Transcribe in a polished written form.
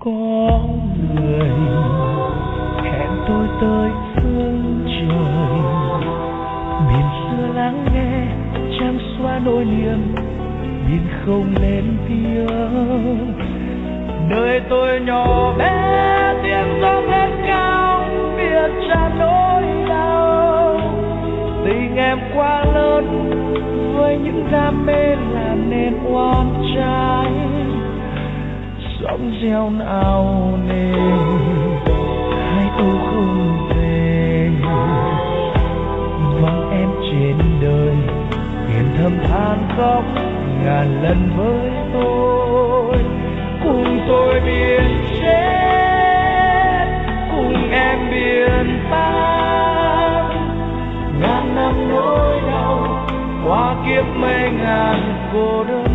Có người hẹn tôi tới phương trời, biển xưa lắng nghe trăng xóa nỗi niềm, biển không lên tiếng. Nơi tôi nhỏ bé tiếng gió lên cao, biển tràn nỗi đau. Tình em quá lớn với những đam mê làm nên oan trái, sóng gieo nào nên hai âu không về. Vắng em trên đời biển thầm than khóc ngàn lần với tôi. Cùng tôi biển chết, cùng em biển tan, ngàn năm nỗi đau qua kiếp mấy ngàn cô đơn